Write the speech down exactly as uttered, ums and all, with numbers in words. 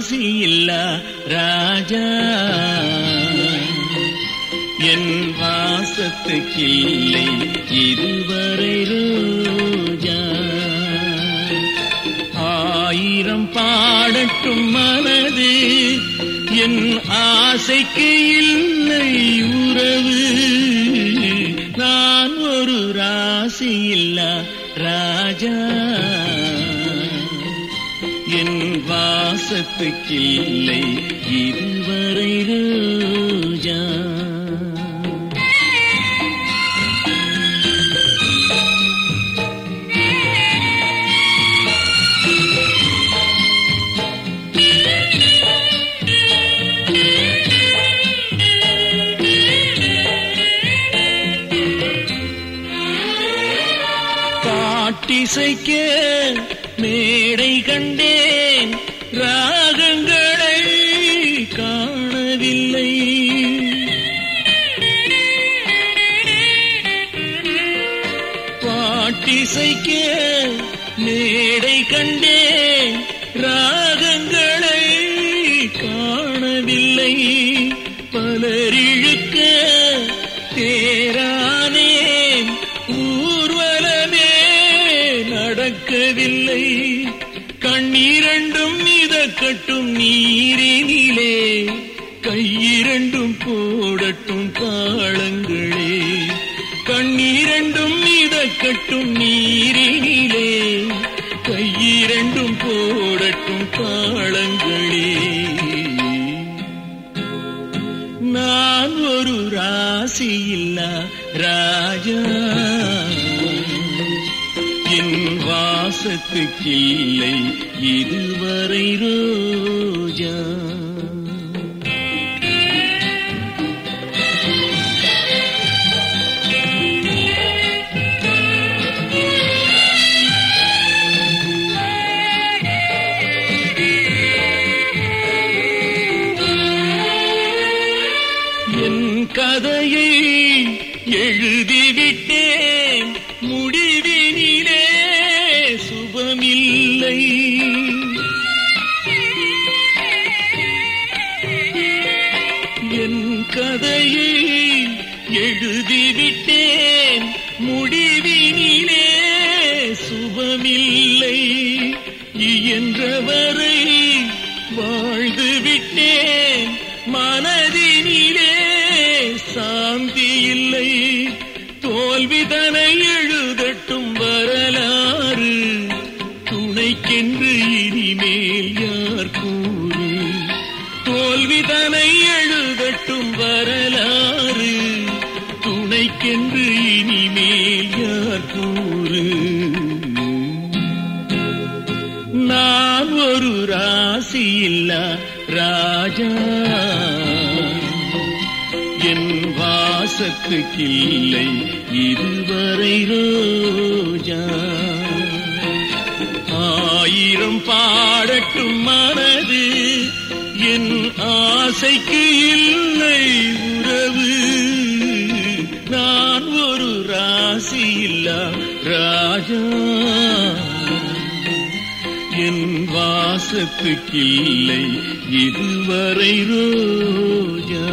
ராசி இல்லா ராஜா என் வாசத்துக்கில்லை இதுவரை ரோஜா. ஆயிரம் பாடட்டும் மனது என் ஆசைக்கு இல்லை உறவு. நான் ஒரு ராசி இல்லா ராஜா என் வாசத்துக்கில்லை இதுவரை ரோஜா. பாட்டிசைக்க மேடை கண்டேன் ராகங்களை காணவில்லை. பாட்டிசைக்க மேடை கண்டேன் ராகங்களை காணவில்லை. பலரிழுக்க தேரானேன் ஊர்வலமே நடக்கவில்லை. கண்ணீரண்டும் மிதக்கட்டும் நீரினிலே கையிரண்டும் போடட்டும் தாளங்களே. கண்ணீரண்டும் மிதக்கட்டும் நீரினிலே கையிரண்டும் போடட்டும் தாளங்களே. நான் ஒரு ராசி இல்லா ராஜா என் வாசத்துக்கில்லை இதுவரை ரோஜா. என் கதையை எழுதிவிட்டேன் முடிவினிலே சுபமில்லை. என் கதையை எழுதிவிட்டேன் முடிவினிலே சுபமில்லை. இயன்றவரை வாழ்ந்துவிட்டேன் மனதினிலே சாந்தி இல்லை. தோல்விதனை எழுதட்டும் வரலாறு துணைக்கென்று இனிமேல் யார் கூறு. தோல்விதனை எழுதட்டும் வரலாறு துணைக்கென்று இனிமேல் யார் கூறு. நான் ஒரு ராசி இல்லா ராஜா என் வாசத்துக்கில்லை இதுவரை ரோஜா. ஆயிரம் பாடட்டும் மனது என் ஆசைக்கு இல்லை உறவு. நான் ஒரு ராசி இல்லா ராஜா என் வாசத்துக்கில்லை இதுவரை ரோஜா.